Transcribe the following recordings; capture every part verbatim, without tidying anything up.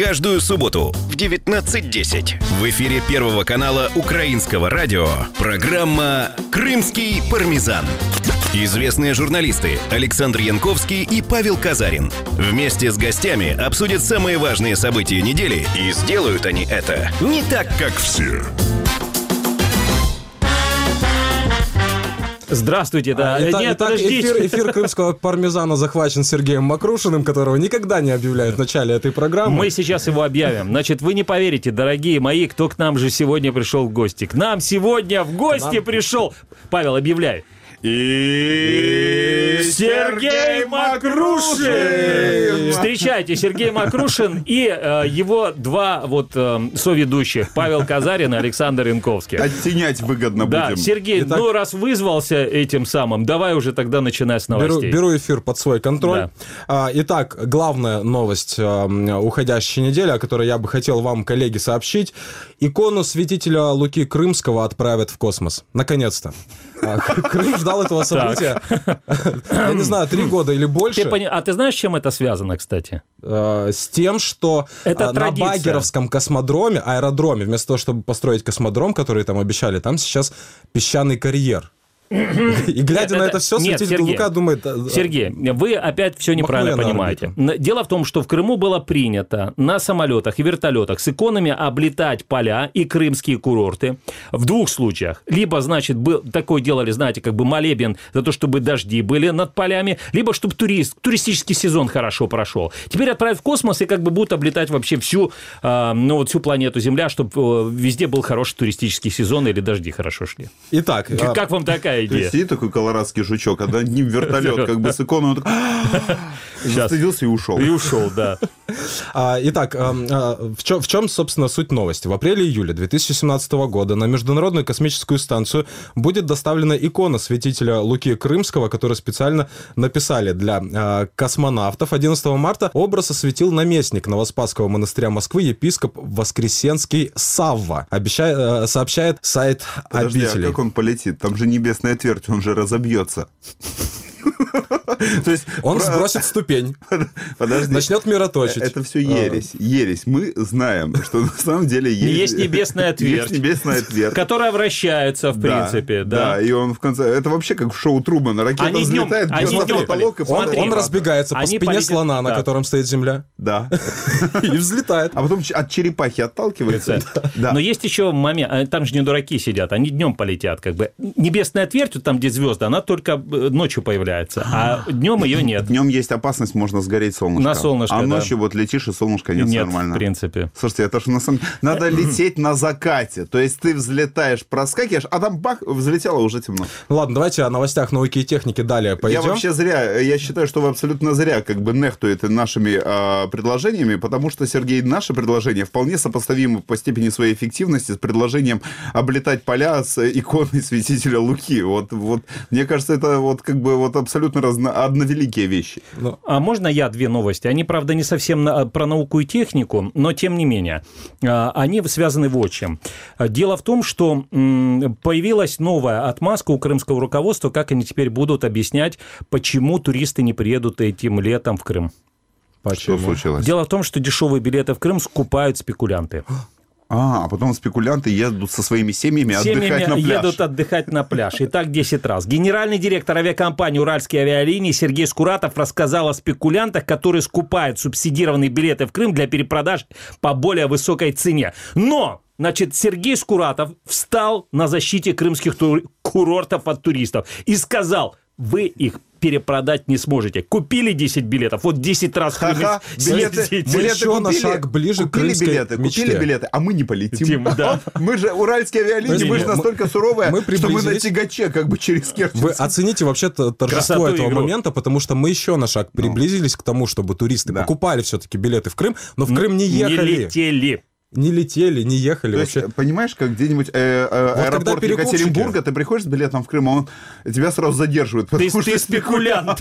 Каждую субботу в девятнадцать десять в эфире Первого канала Украинского радио программа «Крымский пармезан». Известные журналисты Александр Янковский и Павел Казарин вместе с гостями обсудят самые важные события недели, и сделают они это не так, как все. Здравствуйте, да. Итак, Нет, итак эфир, эфир крымского пармезана захвачен Сергеем Макрушиным, которого никогда не объявляют в начале этой программы. Мы сейчас его объявим. Значит, вы не поверите, дорогие мои, кто к нам же сегодня пришел в гости. К нам сегодня в гости нам... пришел... Павел, объявляй. И Сергей Макрушин! Встречайте, Сергей Макрушин и э, его два вот э, соведущих, Павел Казарин и Александр Янковский. Оттенять выгодно да, будем. Сергей, Итак, ну раз вызвался этим самым, давай уже тогда начинай с новостей. Беру, беру эфир под свой контроль. Да. А, итак, главная новость а, уходящей недели, о которой я бы хотел вам, коллеги, сообщить. Икону святителя Луки Крымского отправят в космос. Наконец-то. Крым ждал этого события, я не знаю, три года или больше. Ты пони... А ты знаешь, с чем это связано, кстати? С тем, что это на традиция. Багеровском космодроме, аэродроме, вместо того, чтобы построить космодром, который там обещали, там сейчас песчаный карьер. И глядя Нет, на это... это все, Нет, святитель Сергей, Лука думает... Сергей, вы опять все неправильно понимаете. Дело в том, что в Крыму было принято на самолетах и вертолетах с иконами облетать поля и крымские курорты. В двух случаях. Либо, значит, был, такое делали, знаете, как бы молебен за то, чтобы дожди были над полями, либо чтобы турист, туристический сезон хорошо прошел. Теперь отправят в космос и как бы будут облетать вообще всю, э, ну, вот всю планету Земля, чтобы э, везде был хороший туристический сезон или дожди хорошо шли. Итак... Как вам такая идея? Сидит такой колорадский жучок, а над ним вертолет как бы с иконой, он такой застыдился и ушел. И ушел, да. Итак, в чем, в чем, собственно, суть новости? В апреле-июле две тысячи семнадцатого года на Международную космическую станцию будет доставлена икона святителя Луки Крымского, которую специально написали для космонавтов. одиннадцатого марта образ осветил наместник Новоспасского монастыря Москвы, епископ Воскресенский Савва, обещает, сообщает сайт Подожди, обителей. А как он полетит? Там же небесная твердь, он же разобьется. То есть он про... сбросит ступень, Подожди. начнет мироточить. Это все ересь. Ересь. Мы знаем, что на самом деле есть... Есть небесная твердь. Есть небесная твердь. Которая вращается, в да, принципе. Да. да, и он в конце... Это вообще как в шоу Трумана. Ракета они взлетает, днем, бьет на потолок, и он, он разбегается они по спине полетят... слона, на да. котором стоит земля. Да. И взлетает. А потом от черепахи отталкивается. Да. Но есть еще момент, там же не дураки сидят, они днем полетят. Как бы. Небесная твердь, там, где звезды, она только ночью появляется, а днем ее нет. Днем есть опасность, можно сгореть солнышко. На солнышко, а да. ночью вот летишь, и солнышко нет, нет нормально. в принципе. Слушайте, это же на самом деле... Надо лететь на закате. То есть ты взлетаешь, проскакиваешь, а там бах, взлетело, уже темно. Ладно, давайте о новостях науки и техники далее пойдем. Я вообще зря, я считаю, что вы абсолютно зря как бы нехтуете нашими э, предложениями, потому что, Сергей, наше предложение вполне сопоставимо по степени своей эффективности с предложением облетать поля с иконой святителя Луки. Вот, вот, мне кажется, это вот как бы вот абсолютно разно, одновеликие вещи. Ну, а можно я две новости? Они, правда, не совсем на, про науку и технику, но тем не менее. Они связаны вот чем. Дело в том, что появилась новая отмазка у крымского руководства, как они теперь будут объяснять, почему туристы не приедут этим летом в Крым. Почему? Что случилось? Дело в том, что дешевые билеты в Крым скупают спекулянты. А, а потом спекулянты едут со своими семьями, семьями отдыхать на пляж. едут отдыхать на пляж. И так десять раз. Генеральный директор авиакомпании «Уральские авиалинии» Сергей Скуратов рассказал о спекулянтах, которые скупают субсидированные билеты в Крым для перепродаж по более высокой цене. Но... Значит, Сергей Скуратов встал на защите крымских тур... курортов от туристов и сказал, вы их перепродать не сможете. Купили десять билетов, вот десять раз в Крым билеты, мы еще на шаг ближе к крымской билеты, мечте. Купили билеты, а мы не полетим. Тим, да. Мы же уральские авиалинии, мы же настолько суровые, мы что мы на тягаче как бы через Керчь. Вы оцените вообще торжество Красоту этого игру. момента, потому что мы еще на шаг приблизились ну. к тому, чтобы туристы да. покупали все-таки билеты в Крым, но в Крым не ехали. Не летели. Не летели, не ехали. То вообще. есть, понимаешь, как где-нибудь э, э, вот аэропорт Екатеринбурга, ты приходишь с билетом в Крым, а он тебя сразу задерживает. Ты, ты спекулянт.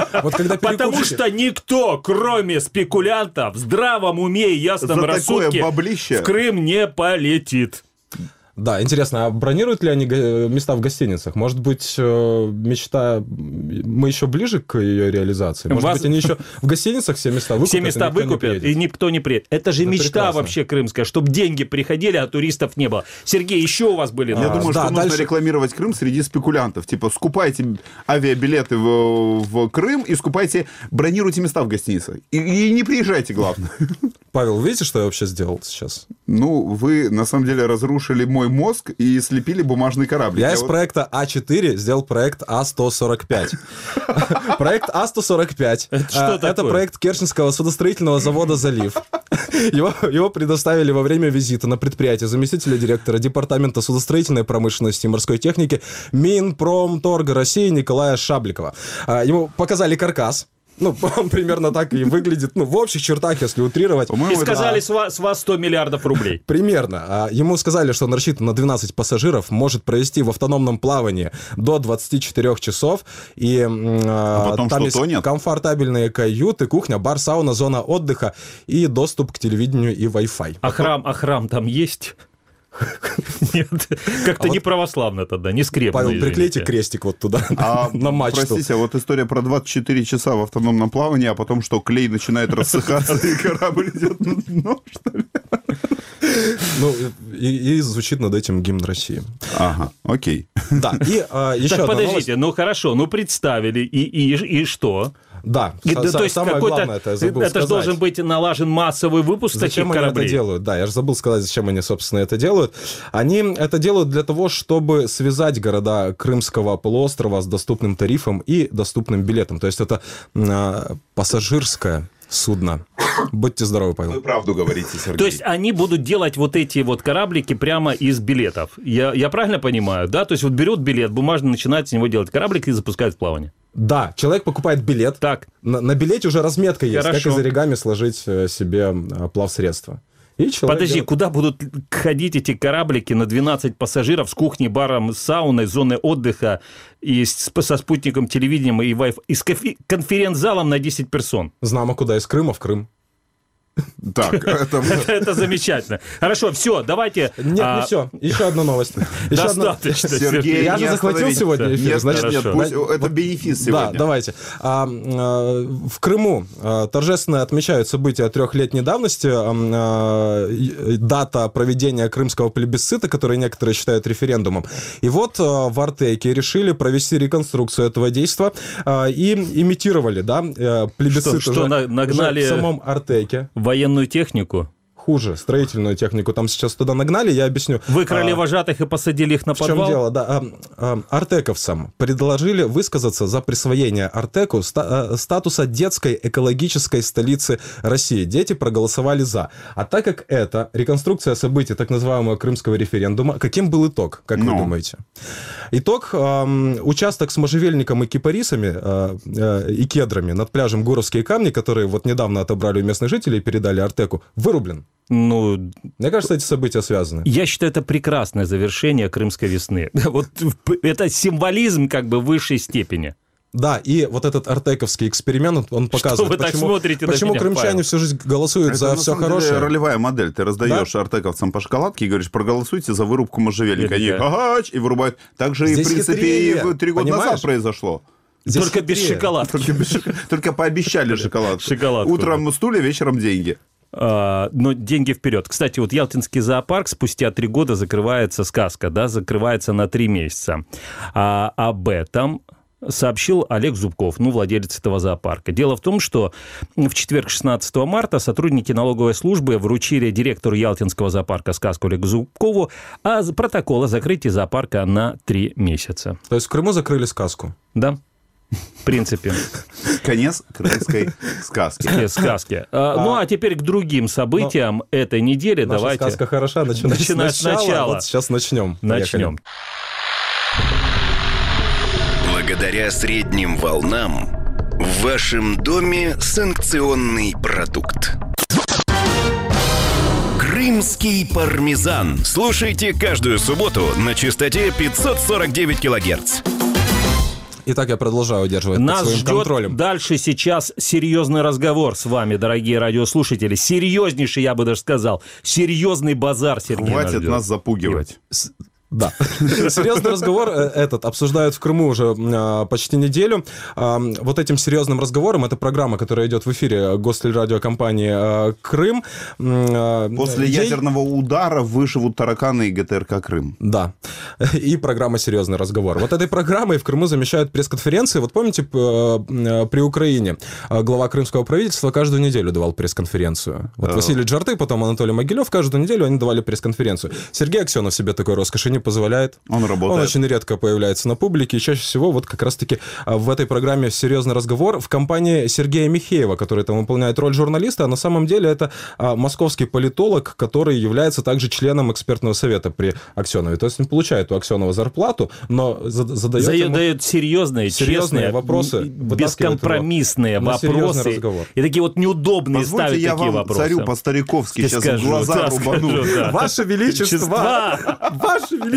Потому что никто, кроме спекулянтов, в здравом уме и ясном рассудке в Крым не полетит. Да, интересно, а бронируют ли они места в гостиницах? Может быть, мечта... Мы еще ближе к ее реализации? Может Вас... быть, они еще в гостиницах все места выкупят? Все места выкупят, и никто не приедет. Это же это мечта прекрасно. Вообще крымская, чтобы деньги приходили, а туристов не было. Сергей, еще у вас были... Я а, думаю, да, что дальше... нужно рекламировать Крым среди спекулянтов. Типа, скупайте авиабилеты в, в Крым и скупайте, бронируйте места в гостиницах. И, и не приезжайте, главное. Павел, видите, что я вообще сделал сейчас? Ну, вы, на самом деле, разрушили мой мозг и слепили бумажный корабль. Я, я из вот... проекта А четыре сделал проект А сто сорок пять. Проект А сто сорок пять. Это проект Керченского судостроительного завода «Залив». Его, его предоставили во время визита на предприятие заместителя директора Департамента судостроительной промышленности и морской техники Минпромторга России Николая Шабликова. Ему показали каркас. Ну, он примерно так и выглядит, ну, в общих чертах, если утрировать. И сказали, да, с, вас, с вас сто миллиардов рублей. Примерно. Ему сказали, что он рассчитан на двенадцать пассажиров, может провести в автономном плавании до двадцати четырёх часов. И а потом там есть тонет? Комфортабельные каюты, кухня, бар, сауна, зона отдыха и доступ к телевидению и Wi-Fi. А храм, а храм там есть? Нет, как-то а не вот православно тогда, не скрепно. Павел, приклейте крестик вот туда, а, на мачту. Простите, а вот история про двадцать четыре часа в автономном плавании, а потом что, клей начинает рассыхаться, и корабль идет на дно, что ли? Ну, и, и звучит над этим гимн России. Ага, окей. Да, и а, еще так, одна подождите, новость. Ну хорошо, ну представили, и, и, и что? Да, и, с- то есть самое главное, это я забыл это сказать. Должен быть налажен массовый выпуск зачем таких кораблей. Они это делают? Да, я же забыл сказать, зачем они, собственно, это делают. Они это делают для того, чтобы связать города Крымского полуострова с доступным тарифом и доступным билетом. То есть это э, пассажирское судно. Будьте здоровы, Павел. Вы правду говорите, Сергей. То есть они будут делать вот эти вот кораблики прямо из билетов. Я, я правильно понимаю, да? То есть вот берут билет, бумажный, начинают с него делать кораблик и запускают в плавание. Да, человек покупает билет. Так. На, на билете уже разметка есть, Хорошо. как из оригами сложить себе плавсредство. И Подожди, делает... куда будут ходить эти кораблики на двенадцать пассажиров с кухней, баром, сауной, зоной отдыха и с, со спутником телевидением и Wi-Fi, и с конфи- конференц-залом на десять персон? Знамо куда, из Крыма в Крым. Так, это... это замечательно. Хорошо, все, давайте... Нет, а... не все. Еще одна новость. Еще Достаточно. Одна... Сергей, я же захватил сегодня эфир. Нет, значит, нет, пусть... это бенефис сегодня. Да, давайте. А, а, в Крыму а, торжественно отмечают события трехлетней давности. А, а, дата проведения крымского плебисцита, который некоторые считают референдумом. И вот а, в Артеке решили провести реконструкцию этого действа а, и имитировали, да, плебисцит что, уже, что нагнали... уже в самом Артеке. Военную технику? Хуже, строительную технику. Там сейчас туда нагнали, я объясню. Выкрали а, вожатых и посадили их на подвал? В чем дело, да. А, а, артековцам предложили высказаться за присвоение Артеку ста- статуса детской экологической столицы России. Дети проголосовали за. А так как это реконструкция событий так называемого крымского референдума, каким был итог, как no. вы думаете? Итог, а, участок с можжевельником и кипарисами а, а, и кедрами над пляжем Гуровские камни, которые вот недавно отобрали у местных жителей и передали Артеку, вырублен. Ну, мне кажется, эти события связаны. Я считаю, это прекрасное завершение Крымской весны. Вот это символизм как бы в высшей степени. Да, и вот этот артековский эксперимент, он показывает, вы так почему, смотрите почему на меня, крымчане Павел? всю жизнь голосуют это, за все хорошее. Это ролевая модель. Ты раздаешь да? артековцам по шоколадке и говоришь, проголосуйте за вырубку можжевельника. Они агач, и вырубают. Так же и, в принципе, и три года назад произошло. Здесь только хитрее. Без шоколадки. Только, без, только пообещали шоколадку. Шоколадку. Утром стулья, вечером деньги. А, но деньги вперед. Кстати, вот Ялтинский зоопарк спустя три года закрывается, сказка, да, закрывается на три месяца. А об этом сообщил Олег Зубков, ну, владелец этого зоопарка. Дело в том, что в четверг, шестнадцатого марта, сотрудники налоговой службы вручили директору Ялтинского зоопарка сказку Олегу Зубкову а протокол о закрытии зоопарка на три месяца. То есть в Крыму закрыли сказку? Да. В принципе. Конец крымской сказки. сказки. А, а, ну, а теперь к другим событиям но этой недели. Наша давайте. Сказка хороша, начинать Начинать сначала. сначала. Вот сейчас начнем. Начнем. Благодаря средним волнам в вашем доме санкционный продукт. Крымский пармезан. Слушайте каждую субботу на частоте пятьсот сорок девять килогерц. Итак, я продолжаю удерживать Нас под своим ждет контролем. дальше сейчас серьезный разговор с вами, дорогие радиослушатели. Серьезнейший, я бы даже сказал. Серьезный базар, Сергей. Хватит нас запугивать. Да. Серьезный разговор этот обсуждают в Крыму уже а, почти неделю. А, вот этим серьезным разговором, это программа, которая идет в эфире госрадиокомпании а, «Крым». А, После ей... ядерного удара выживут тараканы и ГТРК «Крым». Да. И программа «Серьезный разговор». Вот этой программой в Крыму замещают пресс-конференции. Вот помните, при Украине глава крымского правительства каждую неделю давал пресс-конференцию. Вот Василий Джарты, потом Анатолий Могилев, каждую неделю они давали пресс-конференцию. Сергей Аксенов себе такой роскоши не позволяет. Он работает. Он очень редко появляется на публике, и чаще всего вот как раз-таки в этой программе «Серьезный разговор» в компании Сергея Михеева, который там выполняет роль журналиста, а на самом деле это московский политолог, который является также членом экспертного совета при Аксенове. То есть он получает у Аксенова зарплату, но задает, задает ему серьезные, серьезные честные, вопросы, бескомпромиссные вопросы. И такие вот неудобные ставят такие вопросы. Позвольте, я вам царю по-стариковски сейчас скажу, в глаза да, рубану. скажу, да. Ваше Величество! Ваше Величество!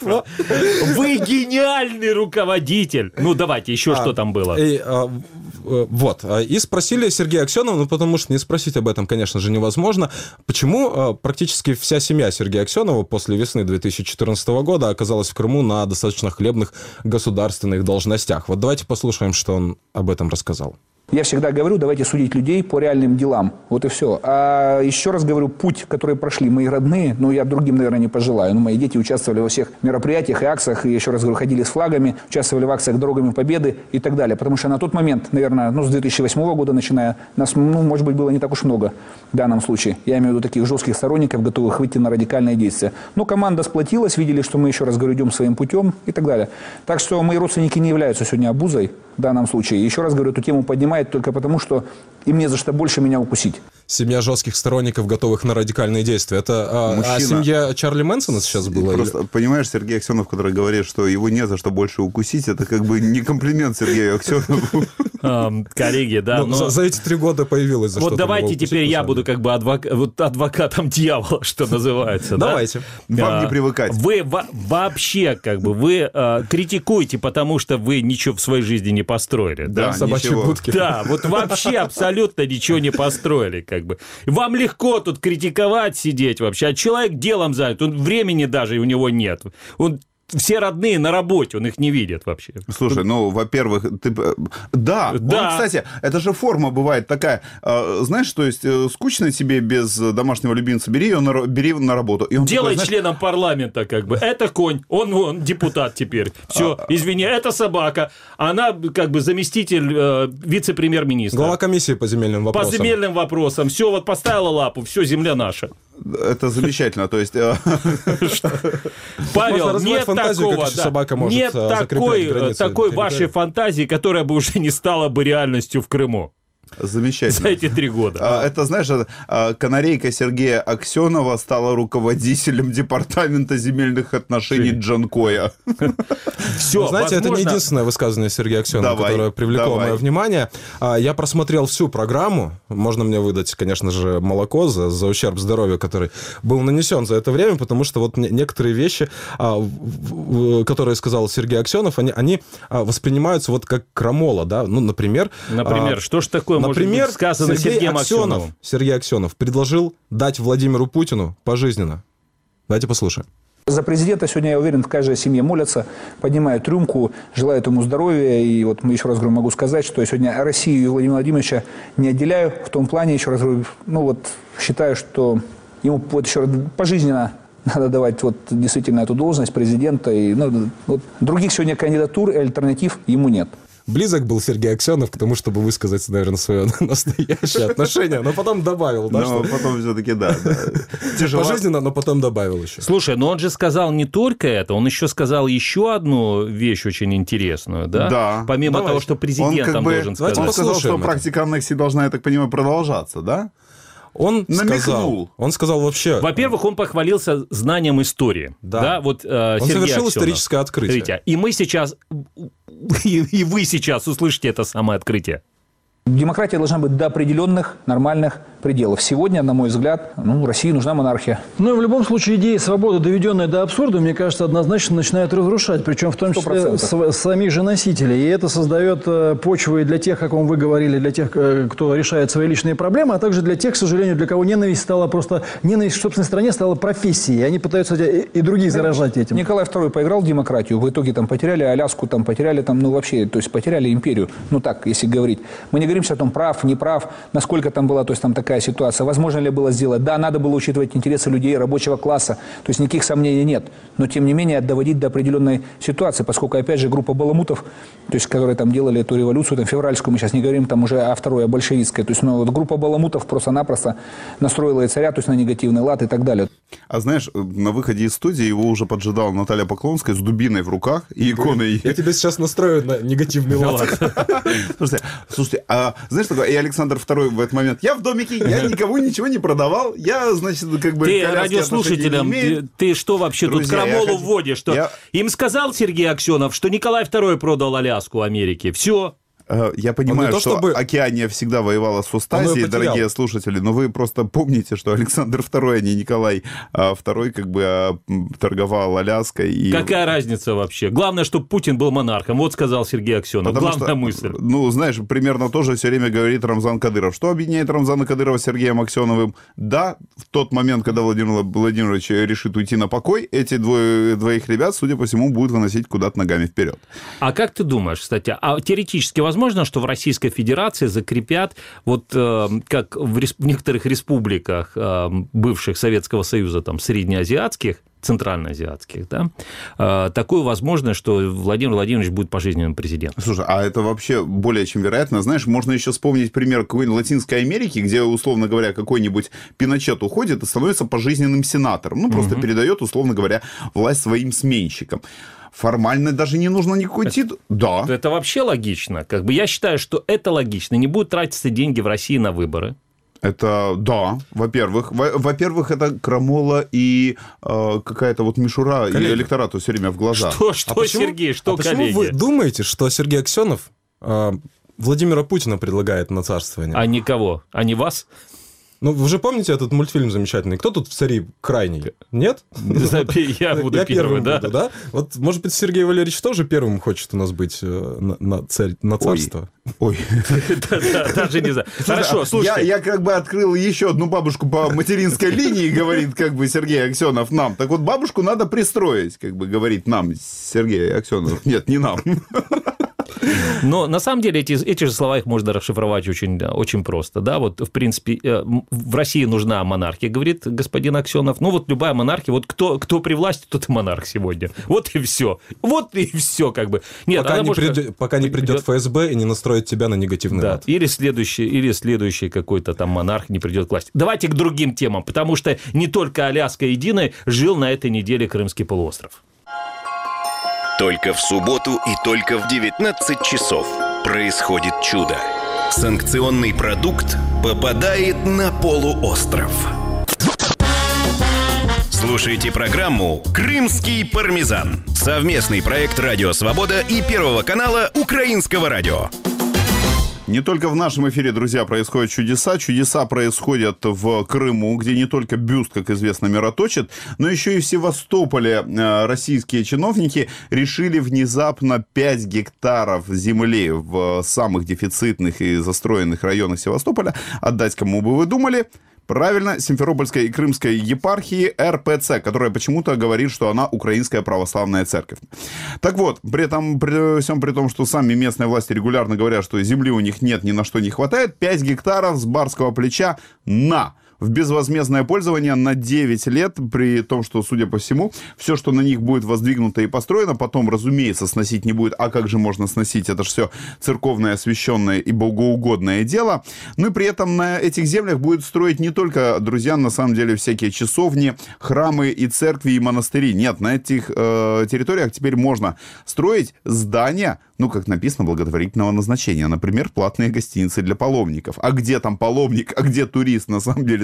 Вы гениальный руководитель! Ну, давайте, еще а, что там было. И, а, вот. И спросили Сергея Аксенова, ну, потому что не спросить об этом, конечно же, невозможно, почему а, практически вся семья Сергея Аксенова после весны две тысячи четырнадцатого года оказалась в Крыму на достаточно хлебных государственных должностях. Вот давайте послушаем, что он об этом рассказал. Я всегда говорю, давайте судить людей по реальным делам. Вот и все. А еще раз говорю, путь, который прошли мои родные, ну, я другим, наверное, не пожелаю. Но мои дети участвовали во всех мероприятиях и акциях, и, еще раз говорю, ходили с флагами, участвовали в акциях «Дорогами Победы» и так далее. Потому что на тот момент, наверное, ну, с две тысячи восьмого года начиная, нас, ну, может быть, было не так уж много в данном случае. Я имею в виду таких жестких сторонников, готовых выйти на радикальные действия. Но команда сплотилась, видели, что мы, еще раз говорю, идем своим путем и так далее. Так что мои родственники не являются сегодня обузой в данном случае. Еще раз говорю, эту тему поднимает только потому, что им не за что больше меня укусить. Семья жестких сторонников, готовых на радикальные действия. Это а, а семья Чарли Мэнсона сейчас была? Просто, или... понимаешь, Сергей Аксенов, который говорит, что его не за что больше укусить, это как бы не комплимент Сергею Аксенову. Коллеги, да. За эти три года появилось за что-то. Вот давайте теперь я буду как бы адвокатом дьявола, что называется. Давайте. Вам не привыкать. Вы вообще как бы, вы критикуете, потому что вы ничего в своей жизни не построили. Да, собачьи будки. Да, вот вообще абсолютно ничего не построили. Как бы. Вам легко тут критиковать, сидеть вообще, а человек делом занят, он времени даже у него нет. Он все родные на работе, он их не видит вообще. Слушай, ну, во-первых, ты... Да, да. Он, кстати, это же форма бывает такая, знаешь, то есть скучно тебе без домашнего любимца, бери его на, бери на работу. И он Делай такой, знаешь... членом парламента, как бы. Это конь, он, он депутат теперь. Все, извини, это собака. Она как бы заместитель э, вице-премьер-министра. Глава комиссии по земельным вопросам. По земельным вопросам. Все, вот поставила лапу, все, земля наша. Это замечательно, то есть... Павел, нет такого, да. Нет такой, такой вашей фантазии, которая бы уже не стала бы реальностью в Крыму. Замечательно. За эти три года. Это, знаешь, канарейка Сергея Аксенова стала руководителем департамента земельных отношений Джанкоя. Все, знаете, возможно... это не единственное высказывание Сергея Аксенова, давай, которое привлекло давай. мое внимание. Я просмотрел всю программу. Можно мне выдать, конечно же, молоко за, за ущерб здоровью, который был нанесен за это время, потому что вот некоторые вещи, которые сказал Сергей Аксенов, они, они воспринимаются вот как крамола, да, ну, например... Например, что ж такое Например, может быть сказано Сергей Сергеем Аксенов, Аксеновым? Сергей Аксенов предложил дать Владимиру Путину пожизненно. Давайте послушаем. За президента сегодня, я уверен, в каждой семье молятся, поднимают рюмку, желают ему здоровья. И вот еще раз говорю, могу сказать, что я сегодня Россию и Владимира Владимировича не отделяю. В том плане, еще раз говорю, ну вот считаю, что ему вот еще раз пожизненно надо давать вот действительно эту должность президента. И, ну, вот, других сегодня кандидатур и альтернатив ему нет. Близок был Сергей Аксенов к тому, чтобы высказать, наверное, свое настоящее отношение, но потом добавил, да? Но что... потом все-таки, да. Тяжело. Пожизненно, но потом добавил еще. Слушай, но он же сказал не только это, он еще сказал еще одну вещь очень интересную, да? Да. Помимо Давай. того, что президентом бы, должен сказать. Он сказал, что практика аннексии должна, я так понимаю, продолжаться, да? Он сказал, он сказал вообще... Во-первых, он похвалился знанием истории. Да. да вот, э, он Сергей совершил Аксенов. историческое открытие. И мы сейчас, и, и вы сейчас услышите это самое открытие. Демократия должна быть до определенных нормальных пределов. Сегодня, на мой взгляд, ну, России нужна монархия. Ну и в любом случае идея свободы, доведенная до абсурда, мне кажется, однозначно начинает разрушать. Причем в том числе с, самих же носителей. И это создает э, почву и для тех, о ком вы говорили, для тех, э, кто решает свои личные проблемы, а также для тех, к сожалению, для кого ненависть стала просто... Ненависть в собственной стране стала профессией. И они пытаются и, и других заражать этим. Николай второй поиграл в демократию. В итоге там потеряли Аляску, там потеряли там, ну вообще, то есть потеряли империю. Ну так, если говорить. Мы не говорим о том, прав, не прав, насколько там была, то есть там такая ситуация, возможно ли было сделать. Да, надо было учитывать интересы людей рабочего класса, то есть никаких сомнений нет. Но тем не менее доводить до определенной ситуации, поскольку опять же группа баламутов, то есть которые там делали эту революцию, там февральскую, мы сейчас не говорим там уже о второй, о большевистской, то есть ну, вот группа баламутов просто-напросто настроила и царя, то есть на негативный лад и так далее. А знаешь, на выходе из студии его уже поджидала Наталья Поклонская с дубиной в руках и иконой. Я тебя сейчас настрою на негативный лад. Слушайте, слушайте, а знаешь, такое, и Александр второй в этот момент, я в домике, я никому ничего не продавал, я, значит, как бы... Ты радиослушателям, ты, ты что вообще Друзья, тут крамолу хочу... вводишь? Что... Я... Им сказал Сергей Аксенов, что Николай второй продал Аляску Америке. Все. Я понимаю, то, что чтобы... Океания всегда воевала с Устазией, дорогие слушатели, но вы просто помните, что Александр второй, а не Николай второй, как бы торговал Аляской. И... Какая разница вообще? Главное, чтобы Путин был монархом. Вот сказал Сергей Аксенов. Потому Главная что, мысль. Ну, знаешь, примерно тоже все время говорит Рамзан Кадыров. Что объединяет Рамзана Кадырова с Сергеем Аксеновым? Да, в тот момент, когда Владимир Владимирович решит уйти на покой, эти двое, двоих ребят, судя по всему, будут выносить куда-то ногами вперед. А как ты думаешь, кстати, а теоретически возможно, Возможно, что в Российской Федерации закрепят, вот э, как в, респ... в некоторых республиках э, бывших Советского Союза, там, среднеазиатских, центральноазиатских, да, э, такую возможность, что Владимир Владимирович будет пожизненным президентом. Слушай, а это вообще более чем вероятно. Знаешь, можно еще вспомнить пример какой-нибудь Латинской Америки, где, условно говоря, какой-нибудь Пиночет уходит и становится пожизненным сенатором. Ну, просто угу. передает, условно говоря, власть своим сменщикам. Формально даже не нужно никакой титул. Да. Это вообще логично. Как бы я считаю, что это логично. Не будут тратиться деньги в России на выборы. Это, да, во-первых. Во-первых, это крамола и э, какая-то вот мишура коллеги. И электорату все время в глаза. Что, что а почему, Сергей, что а коллеги? Почему вы думаете, что Сергей Аксенов э, Владимира Путина предлагает на царствование? А никого? А не вас? Ну, вы же помните этот мультфильм замечательный? Кто тут в цари крайний? Нет? Я буду первый, да? да? Вот, может быть, Сергей Валерьевич тоже первым хочет у нас быть на, на, цель, на царство? Ой. Даже не знаю. Хорошо, слушай. Я как бы открыл еще одну бабушку по материнской линии, говорит как бы Сергей Аксенов нам. Так вот, бабушку надо пристроить, как бы говорит нам Сергей Аксенов. Нет, не нам. Но на самом деле эти, эти же слова их можно расшифровать очень, да, очень просто. Да? Вот, в принципе, в России нужна монархия, говорит господин Аксенов. Ну, вот любая монархия, вот кто, кто при власти, тот и монарх сегодня. Вот и все. Вот и все, как бы. Нет, пока, не может... придет, пока не придет ФСБ и не настроит тебя на негативный да. лад. Или следующий, или следующий какой-то там монарх не придет к власти. Давайте к другим темам, потому что не только Аляска единая жил на этой неделе Крымский полуостров. Только в субботу и только в девятнадцать часов происходит чудо. Санкционный продукт попадает на полуостров. Слушайте программу «Крымский пармезан». Совместный проект «Радио Свобода» и Первого канала Украинского радио. Не только в нашем эфире, друзья, происходят чудеса. Чудеса происходят в Крыму, где не только бюст, как известно, мироточит, но еще и в Севастополе российские чиновники решили внезапно пять гектаров земли в самых дефицитных и застроенных районах Севастополя отдать, кому бы вы думали. Правильно, Симферопольской и Крымской епархии эр пэ цэ, которая почему-то говорит, что она Украинская православная церковь. Так вот, при этом, при всем при том, что сами местные власти регулярно говорят, что земли у них нет, ни на что не хватает, пять гектаров с барского плеча на... в безвозмездное пользование на девять лет, при том, что, судя по всему, все, что на них будет воздвигнуто и построено, потом, разумеется, сносить не будет. А как же можно сносить? Это же все церковное, освященное и богоугодное дело. Ну и при этом на этих землях будет строить не только, друзья, на самом деле, всякие часовни, храмы и церкви, и монастыри. Нет, на этих э, территориях теперь можно строить здания, ну, как написано, благотворительного назначения. Например, платные гостиницы для паломников. А где там паломник, а где турист, на самом деле,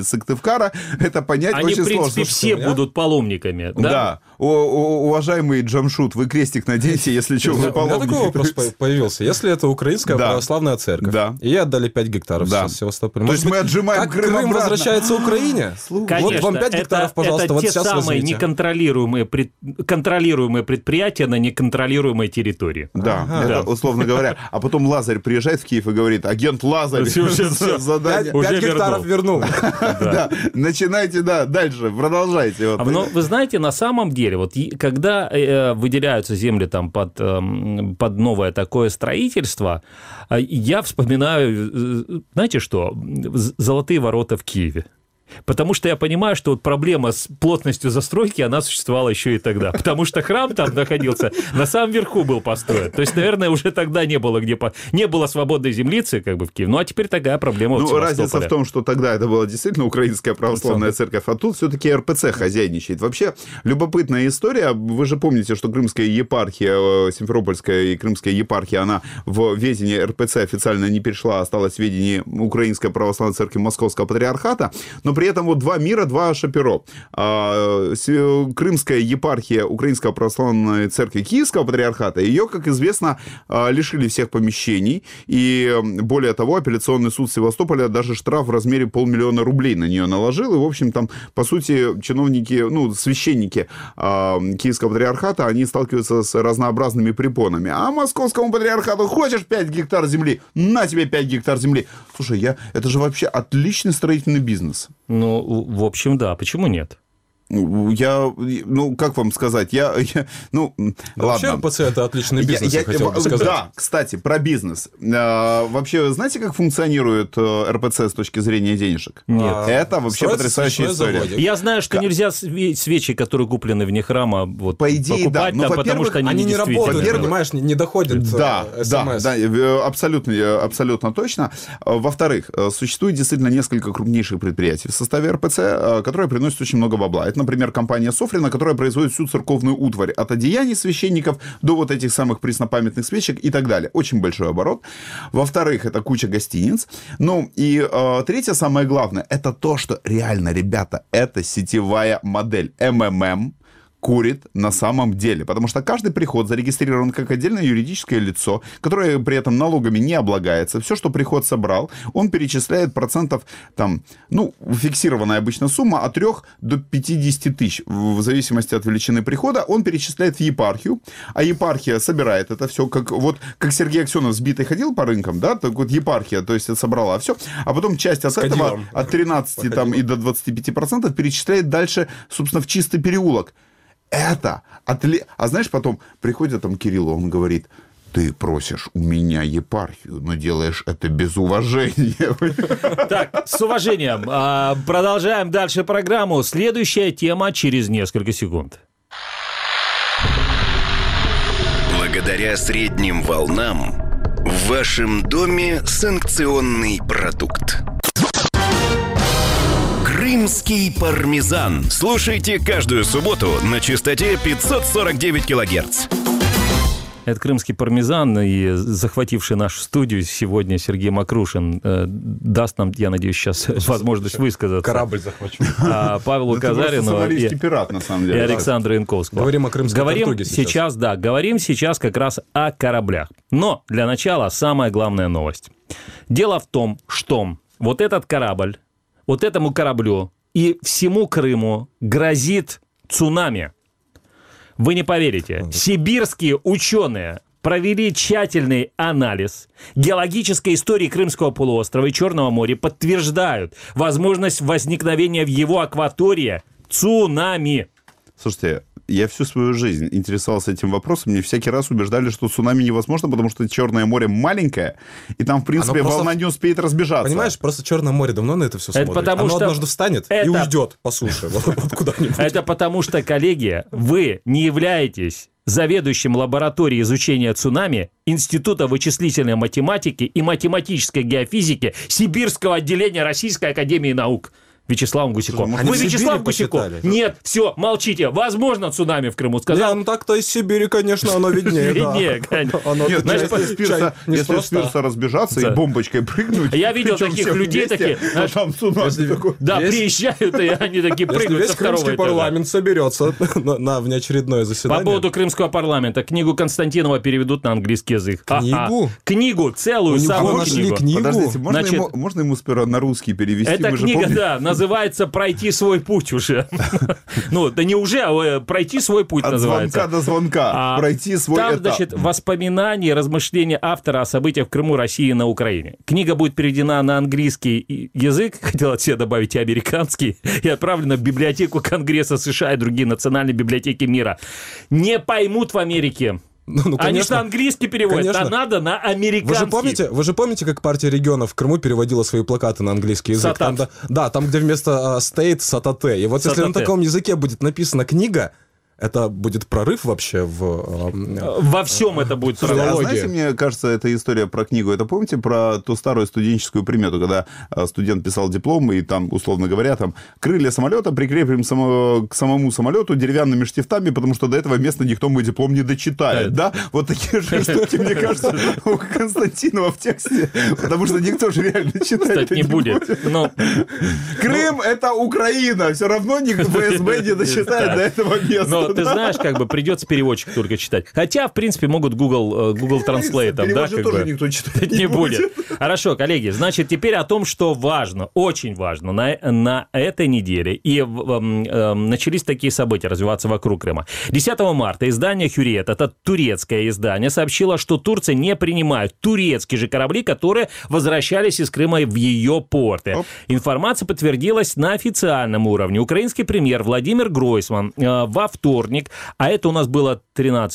жители Сыктывкара, это понять Они, очень в принципе, сложно. все будут паломниками. Да. Да. О, о, уважаемый Джамшут, вы крестик наденьте, если что, вы У меня такой паломники. вопрос появился. Если это украинская Да. православная церковь, Да. и ей отдали пять гектаров Да. сейчас в Севастополе, То есть может мы быть, отжимаем как Крым Крым обратно? возвращается Украине? Конечно, Вот вам пять гектаров, это, пожалуйста, это вот те сейчас самые возьмите. неконтролируемые, пред- контролируемые предприятия на неконтролируемой территории. Да, Ага. это Да. условно говоря. А потом Лазарь приезжает в Киев и говорит: агент Лазарь, Всё, всё, всё. задание. Пять Уже пять гектаров вернул. Да, начинайте, да, дальше, продолжайте. Вот. А, Но вы знаете, на самом деле, вот и- когда э, выделяются земли там под, эм, под новое такое строительство, э, я вспоминаю, э, знаете что, з- золотые ворота в Киеве. Потому что я понимаю, что вот проблема с плотностью застройки, она существовала еще и тогда. Потому что храм там находился, на самом верху был построен. То есть, наверное, уже тогда не было где по... не было свободной землицы как бы в Киеве. Ну, а теперь такая проблема вот в Ну, разница Севастополе. в том, что тогда это была действительно Украинская православная церковь, а тут все-таки эр пэ цэ хозяйничает. Вообще, любопытная история. Вы же помните, что Крымская епархия, э, Симферопольская и Крымская епархия, она в ведение эр пэ цэ официально не перешла, а осталась в ведении Украинской православной церкви Московского патриархата. Но при этом вот два мира, два шаперо. А, с- Крымская епархия Украинской православной церкви Киевского патриархата, ее, как известно, а, лишили всех помещений. И более того, апелляционный суд Севастополя даже штраф в размере полмиллиона рублей на нее наложил. И, в общем, там, по сути, чиновники, ну, священники а, Киевского патриархата, они сталкиваются с разнообразными препонами. А Московскому патриархату: хочешь пять гектар земли? На тебе пять гектар земли. Слушай, я, это же вообще отличный строительный бизнес. Ну, в общем, да. Почему нет? Я, ну, как вам сказать, я, я ну, Вообще ладно. эр пэ цэ это отличный бизнес, Я- я, я- хотел бы сказать. Да, кстати, про бизнес. А, вообще, знаете, как функционирует э, эр пэ цэ с точки зрения денежек? Нет. Это вообще Строится потрясающая свечной история. заводик. Я знаю, что нельзя све- свечи, которые куплены вне храма, вот, По идее, да. покупать, Но, там, потому во-первых, что они, Они не недействительны. работают, Во-первых, понимаешь, не, не доходит Да, э, да, смс. да, э, абсолютно, э, абсолютно точно. Э, Во-вторых, э, существует действительно несколько крупнейших предприятий в составе эр пэ цэ, э, которые приносят очень много бабла. Это, например, компания Софрина, которая производит всю церковную утварь, от одеяний священников до вот этих самых преснопамятных свечек и так далее. Очень большой оборот. Во-вторых, это куча гостиниц. Ну и э, третье, самое главное, это то, что реально, ребята, это сетевая модель эм эм эм. Курит на самом деле, потому что каждый приход зарегистрирован как отдельное юридическое лицо, которое при этом налогами не облагается. Все, что приход собрал, он перечисляет процентов, там, ну, фиксированная обычно сумма от трёх до пятидесяти тысяч, в зависимости от величины прихода, он перечисляет в епархию, а епархия собирает это все, как вот как Сергей Аксенов сбитый ходил по рынкам, да, так вот епархия, то есть собрала все, а потом часть от этого, кадилом. от тринадцати там, и до двадцати пяти процентов перечисляет дальше, собственно, в чистый переулок. Это отле... А знаешь, потом приходит там Кирилл, он говорит: ты просишь у меня епархию, но делаешь это без уважения. Так, с уважением. А, Продолжаем дальше программу. Следующая тема через несколько секунд. Благодаря средним волнам в вашем доме санкционный продукт. Крымский пармезан. Слушайте каждую субботу на частоте пятьсот сорок девять килогерц. Это крымский пармезан, и захвативший нашу студию сегодня Сергей Макрушин э, даст нам, я надеюсь, сейчас, возможность высказаться. Корабль захвачу. А, Павлу Это просто Казарину сомалийский и, пират, на самом и деле. Александру Янковскому. Говорим о крымской Говорим картоге сейчас. сейчас. да, говорим сейчас как раз о кораблях. Но для начала самая главная новость. Дело в том, что вот этот корабль, вот этому кораблю и всему Крыму грозит цунами. Вы не поверите, сибирские ученые провели тщательный анализ геологической истории Крымского полуострова и Черного моря, подтверждают возможность возникновения в его акватории цунами. Слушайте, я всю свою жизнь интересовался этим вопросом. Мне всякий раз убеждали, что цунами невозможно, потому что Черное море маленькое, и там, в принципе, Оно просто- волна не успеет разбежаться. Понимаешь, просто Черное море давно на это все Это смотрит. потому Оно что однажды встанет и это- уйдет по суше. Вот, вот куда-нибудь. Это потому что, коллеги, вы не являетесь заведующим лабораторией изучения цунами Института вычислительной математики и математической геофизики Сибирского отделения Российской академии наук. Вячеславом Гусяковым. Они Вы в Вячеслав Сибири Гусяков? посчитали. Нет, все, молчите. Возможно, цунами в Крыму, сказал. Не, ну так-то из Сибири, конечно, оно виднее. Виднее, конечно. Нет, Знаешь, если спирса, если спирса разбежаться Да. и бомбочкой прыгнуть... Я видел причем таких всех людей, вместе, такие, то знаешь, там цунами такой. Да, Весь- приезжают, и они такие Если прыгают весь со второго крымский этажа. парламент соберется на, на внеочередное По заседание. поводу крымского парламента. Книгу Константинова переведут на английский язык. Книгу? А-а. Книгу, целую, У него самую нашли книгу. книгу. Подождите, можно, Значит, ему, можно ему сперва на русский перевести? Эта Мы же книга, помним- да, называется «Пройти свой путь» уже. Ну, да не уже, а «Пройти свой путь» От называется. звонка до звонка. А Пройти свой Там, этап. значит, воспоминания и размышления автора о событиях в Крыму, России и на Украине. Книга будет переведена на английский язык, хотел от себя добавить и американский, и отправлена в библиотеку Конгресса США и другие национальные библиотеки мира. Не поймут в Америке. Ну, ну, Они конечно. что английский переводят, Конечно. а надо на американский. Вы же, помните, вы же помните, как партия регионов в Крыму переводила свои плакаты на английский язык? Сатат. Там, да, да, там, где вместо а, state сатате. И вот если на Сатате. таком языке будет написана книга, это будет прорыв вообще в... а, Во всем это будет Слушайте, а филология. знаете, мне кажется, эта история про книгу, это помните про ту старую студенческую примету, когда э, студент писал диплом, и там, условно говоря, там, крылья самолета прикрепим само- к самому самолету деревянными штифтами, потому что до этого места никто мой диплом не дочитает, да? Вот такие же штуки, мне кажется, у Константинова в тексте, потому что никто же реально читать Кстати, не будет. Ну, Крым — это Украина, все равно никто ФСБ не дочитает до этого места. но ты знаешь, как бы придется переводчик только читать. Хотя, в принципе, могут Google, э, Google Translate там, да, Перевод же как тоже бы. никто читать Не будет. Хорошо, коллеги, значит, теперь о том, что важно, очень важно на, на этой неделе. И в- эм, эм, начались такие события развиваться вокруг Крыма. десятого марта издание «Хюриет», это турецкое издание, сообщило, что Турция не принимает турецкие же корабли, которые возвращались из Крыма в ее порты. Оп. Информация подтвердилась на официальном уровне. Украинский премьер Владимир Гройсман э, во вторник, а это у нас было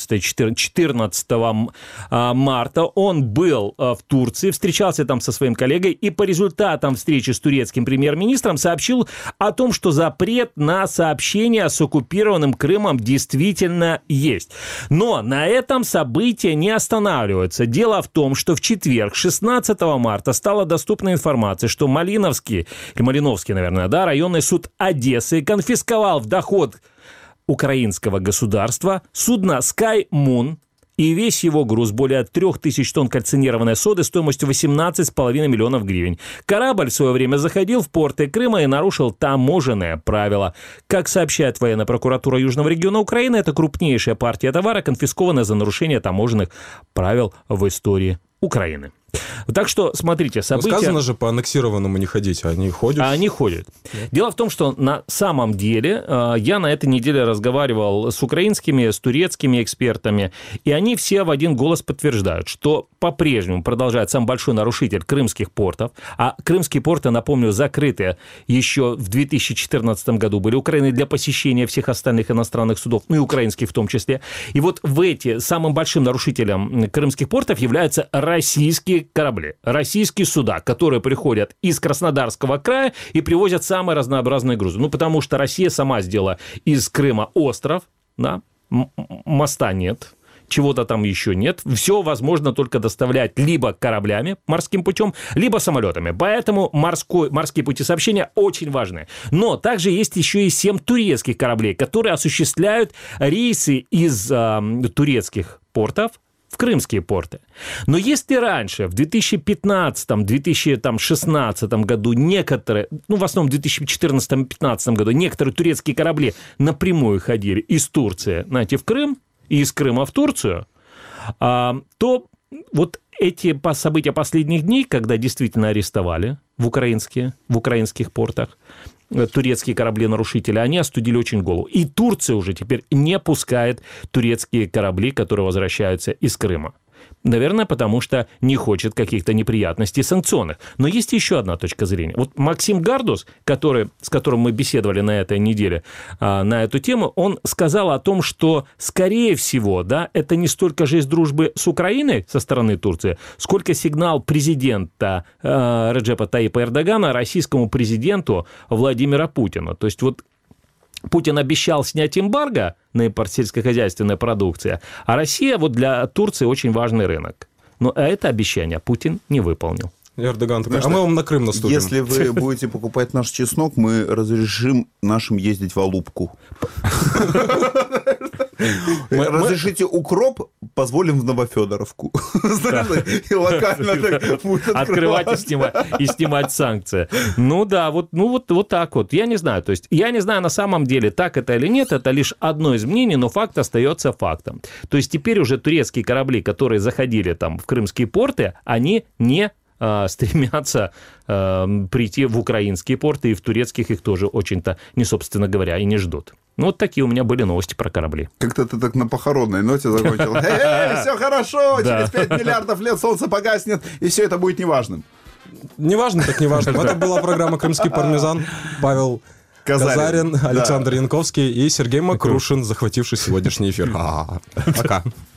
тринадцатого-четырнадцатого марта, он был э, в Турции, встречался там со своим коллегой и по результатам встречи с турецким премьер-министром сообщил о том, что запрет на сообщение с оккупированным Крымом действительно есть. Но на этом события не останавливаются. Дело в том, что в четверг, шестнадцатого марта, стала доступна информация, что Малиновский, или Малиновский, наверное, да, районный суд Одессы конфисковал в доход украинского государства судно Sky Moon и весь его груз, более трех тысяч тонн кальцинированной соды стоимостью восемнадцать с половиной миллионов гривен. Корабль в свое время заходил в порты Крыма и нарушил таможенные правила. Как сообщает военная прокуратура Южного региона Украины, это крупнейшая партия товара, конфискованная за нарушение таможенных правил в истории Украины. Так что, смотрите, Ну, события... сказано же, по аннексированному не ходите, они ходят. А они ходят. Дело в том, что на самом деле э, я на этой неделе разговаривал с украинскими, с турецкими экспертами, и они все в один голос подтверждают, что по-прежнему продолжает самый большой нарушитель крымских портов, а крымские порты, напомню, закрыты еще в две тысячи четырнадцатом году были Украиной для посещения всех остальных иностранных судов, ну и украинских в том числе. И вот в эти самым большим нарушителем крымских портов являются российские корабли, российские суда, которые приходят из Краснодарского края и привозят самые разнообразные грузы. Ну, потому что Россия сама сделала из Крыма остров, да, м- моста нет, чего-то там еще нет. Все возможно только доставлять либо кораблями морским путем, либо самолетами. Поэтому морской, морские пути сообщения очень важны. Но также есть еще и семь турецких кораблей, которые осуществляют рейсы из э, турецких портов в крымские порты. Но если раньше, в две тысячи пятнадцатом - две тысячи шестнадцатом году некоторые, ну, в основном в две тысячи четырнадцатом - две тысячи пятнадцатом году некоторые турецкие корабли напрямую ходили из Турции, знаете, в Крым, и из Крыма в Турцию, а, то вот эти события последних дней, когда действительно арестовали в, украинские, в украинских портах турецкие корабли-нарушители, они остудили очень голову. И Турция уже теперь не пускает турецкие корабли, которые возвращаются из Крыма. Наверное, потому что не хочет каких-то неприятностей санкционных. Но есть еще одна точка зрения. Вот Максим Гардус, который, с которым мы беседовали на этой неделе а, на эту тему, он сказал о том, что, скорее всего, да, это не столько же из дружбы с Украиной со стороны Турции, сколько сигнал президента а, Реджепа Таипа Эрдогана российскому президенту Владимира Путина. То есть вот Путин обещал снять эмбарго на импорт сельскохозяйственной продукции, а Россия вот для Турции очень важный рынок. Но это обещание Путин не выполнил. И Эрдоган такой, а мы вам на Крым наступим. Если вы будете покупать наш чеснок, мы разрешим нашим ездить в Алупку. Разрешите укроп, позволим в Новофедоровку. И локально открывать и снимать санкции. Ну да, вот, ну вот, вот так вот. Я не знаю, то есть я не знаю на самом деле, так это или нет, это лишь одно из мнений, но факт остается фактом. То есть теперь уже турецкие корабли, которые заходили там в крымские порты, они не э, стремятся э, прийти в украинские порты, и в турецких их тоже очень-то, не собственно говоря, и не ждут. Ну, вот такие у меня были новости про корабли. Как-то ты так на похоронной ноте закончил. Эй, все хорошо, через пять миллиардов лет солнце погаснет, и все это будет неважным. Неважно, так неважно. Это была программа «Крымский пармезан». Павел Казарин, Александр Янковский и Сергей Макрушин, захвативший сегодняшний эфир. Пока.